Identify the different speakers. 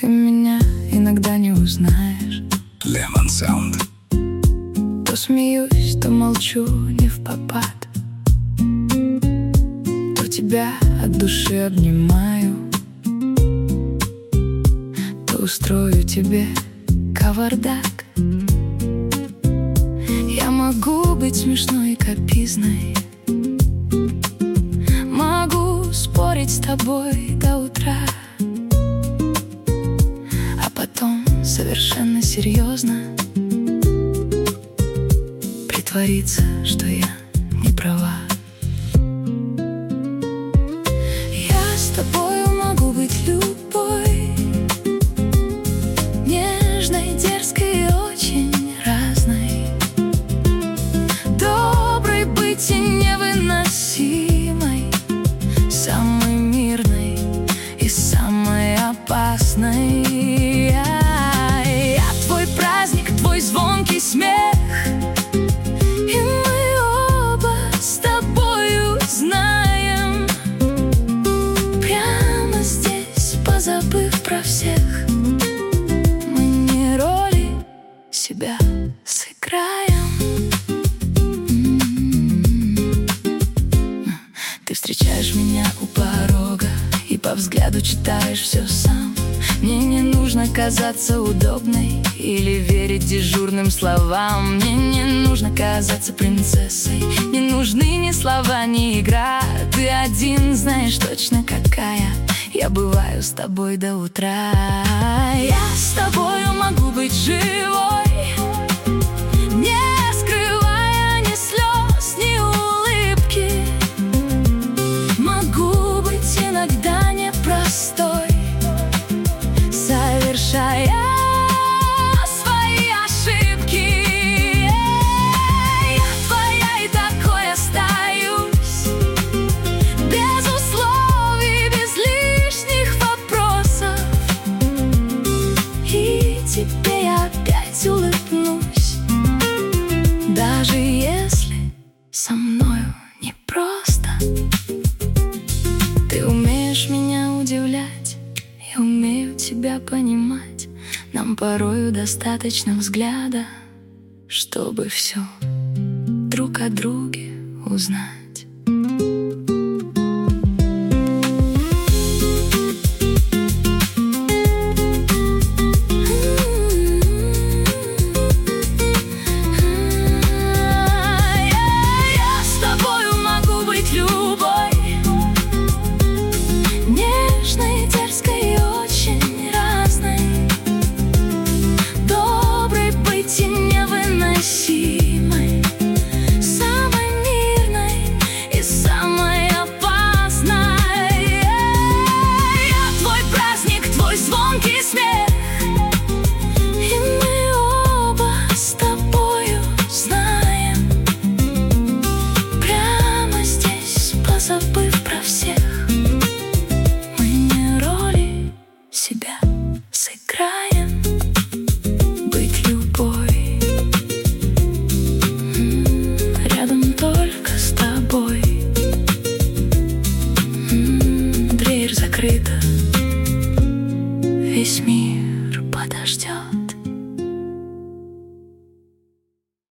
Speaker 1: Ты меня иногда не узнаешь.
Speaker 2: Lemon Sound.
Speaker 1: То смеюсь, то молчу не впопад, то тебя от души обнимаю, то устрою тебе кавардак. Я могу быть смешной и капризной, могу спорить с тобой до утра, а потом совершенно серьезно притвориться, что я не права. Я с тобою могу быть любой, нежной, дерзкой и очень разной, доброй быть и невыносимой, самой мирной и самой опасной. Я твой праздник, твой звонкий смех, забыв про всех, мы не роли себя сыграем. Ты встречаешь меня у порога и по взгляду читаешь все сам. Мне не нужно казаться удобной или верить дежурным словам. Мне не нужно казаться принцессой, не нужны ни слова, ни игра. Ты один знаешь точно какая я бываю с тобой до утра. Я с тобою могу быть живой, не скрывая ни слез, ни улыбки. Могу быть иногда непростой, совершая свои ошибки. Я твоя и такой остаюсь, без условий, без лишних вопросов. И тебе я опять улыбнусь, даже если со мною непросто. Ты умеешь меня удивлять, я умею тебя понимать. Нам порою достаточно взгляда, чтобы все друг о друге узнать.